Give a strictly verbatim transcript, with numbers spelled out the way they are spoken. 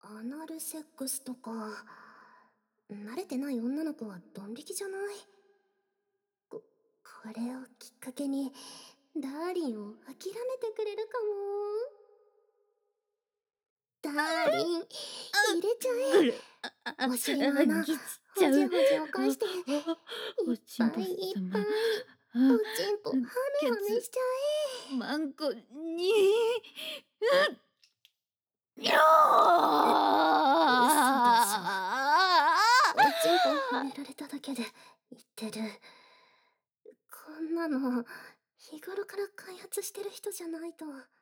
アナルセックスとか、慣れてない女の子はドン引きじゃない？こ、これをきっかけに、ダーリンを諦めてくれるかも。ダーリン、入れちゃぐる、あえ。 あ、 お尻の穴、 ぎつっちゃう。 ほじほじを返して、いっおちんぽぱいいっぱ様。 い、 あ、 おちんぽ、はめはめケツ、 しちゃえ。 マンコに、うっ、にょえ、嘘でしょ。おちんぽはー。 められただけで、言ってる。こんなの、日頃から開発してる人じゃないと。